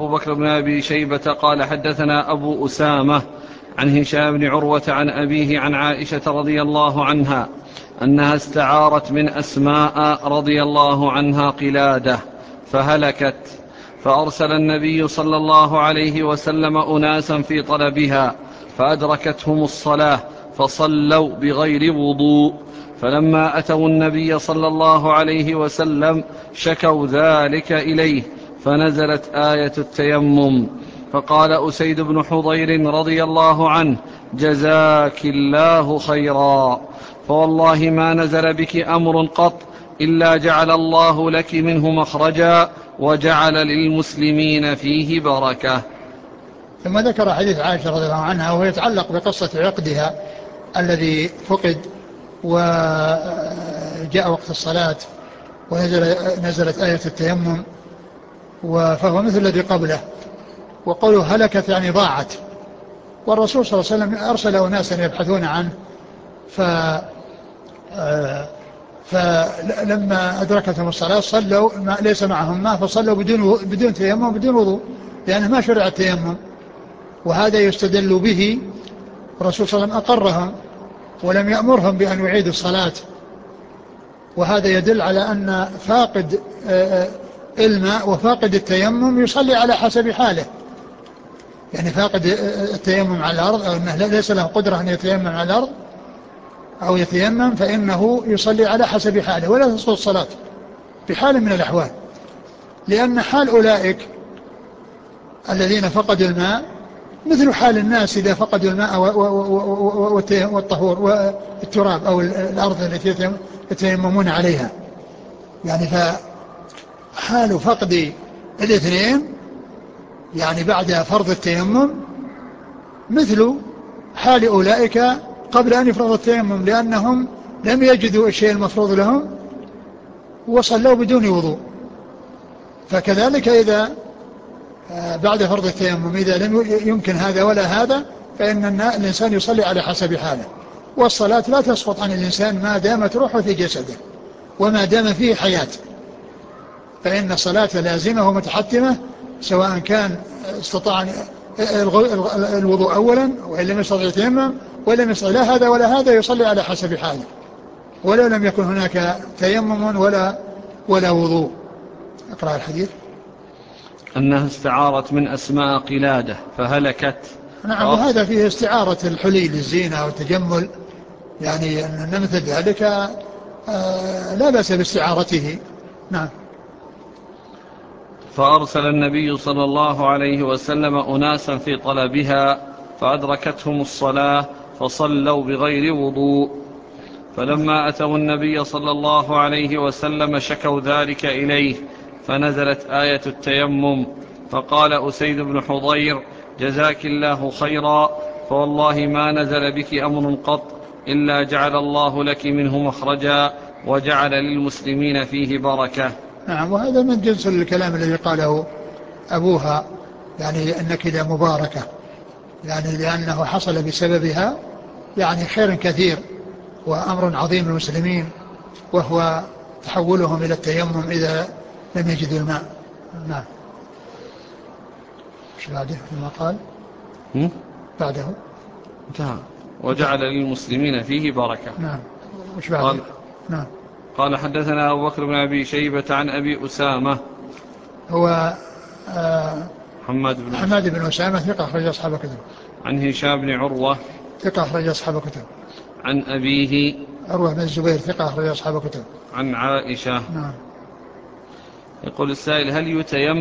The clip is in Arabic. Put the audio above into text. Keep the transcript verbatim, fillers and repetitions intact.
أبو بكر بن أبي شيبة قال حدثنا أبو أسامة عن هشام بن عروة عن أبيه عن عائشة رضي الله عنها أنها استعارت من أسماء رضي الله عنها قلادة فهلكت، فأرسل النبي صلى الله عليه وسلم أناسا في طلبها فأدركتهم الصلاة فصلوا بغير وضوء، فلما أتوا النبي صلى الله عليه وسلم شكوا ذلك إليه فنزلت آية التيمم، فقال أسيد بن حضير رضي الله عنه: جزاك الله خيرا، فوالله ما نزل بك أمر قط إلا جعل الله لك منه مخرجا وجعل للمسلمين فيه بركة. ثم ذكر حديث عائشة رضي الله عنها وهو يتعلق بقصة عقدها الذي فقد وجاء وقت الصلاة ونزلت آية التيمم، فهو مثل الذي قبله. وقوله هلكت يعني ضاعت، والرسول صلى الله عليه وسلم أرسل أناسا يبحثون عنه ف فلما أدركتهم الصلاة صلوا ليس معهم ماء فصلوا بدون بدون تيمم بدون وضوء، لأنه ما شرع التيمم. وهذا يستدل به الرسول صلى الله عليه وسلم أقرهم ولم يأمرهم بأن يعيدوا الصلاة، وهذا يدل على أن فاقد الماء وفاقد التيمم يصلي على حسب حاله، يعني فاقد التيمم على الأرض أو أنه ليس له قدرة أن يتيمم على الأرض أو يتيمم فإنه يصلي على حسب حاله ولا تسقط الصلاة بحال من الأحوال، لأن حال أولئك الذين فقدوا الماء مثل حال الناس إذا فقدوا الماء والطهور والتراب أو الأرض التي يتيممون عليها، يعني فحال فقد الاثنين يعني بعد فرض التيمم مثل حال أولئك قبل أن يفرض التيمم، لأنهم لم يجدوا الشيء المفروض لهم وصلوا بدون وضوء. فكذلك إذا بعد فرض التيمم إذا لم يمكن هذا ولا هذا فإن الإنسان يصلي على حسب حاله، والصلاة لا تسقط عن الإنسان ما دامت روحه في جسده وما دام فيه حياة، فإن الصلاة لازمة ومتحتمة سواء كان استطاع الوضوء أولا وإن لم يستطع التيمم ولم يستطع لا هذا ولا هذا يصلي على حسب حاله ولو لم يكن هناك تيمم ولا ولا وضوء. اقرأ الحديث. أنها استعارت من أسماء قلادة فهلكت. نعم، وهذا فيه استعارة الحلي للزينة والتجمل، يعني أن مثل ذلك آه لا بأس باستعارته. نعم. فأرسل النبي صلى الله عليه وسلم أناسا في طلبها فأدركتهم الصلاة فصلوا بغير وضوء، فلما أتوا النبي صلى الله عليه وسلم شكوا ذلك إليه فنزلت آية التيمم، فقال أسيد بن حضير: جزاك الله خيرا، فوالله ما نزل بك أمر قط إلا جعل الله لك منه مخرجا وجعل للمسلمين فيه بركة. نعم، وهذا من جنس الكلام الذي قاله أبوها، يعني أنك إذا مباركة، يعني لأنه حصل بسببها يعني خير كثير وأمر عظيم للمسلمين، وهو تحولهم إلى التيمم إذا لم يجدوا الماء. نعم. مش بعده ما قال م? بعده انتهى وجعل للمسلمين فيه بركة. نعم. مش بعده قال, نعم. قال حدثنا أبو بكر بن أبي شيبة عن أبي أسامة هو آه حماد بن حماد بن أسامة ثقة أخرج أصحاب الكتب. عن هشام بن عروة ثقة أخرج أصحاب الكتب. عن أبيه عروة بن الزبير ثقة أخرج أصحاب الكتب. عن عائشة. نعم. يقول السائل: هل يتيمم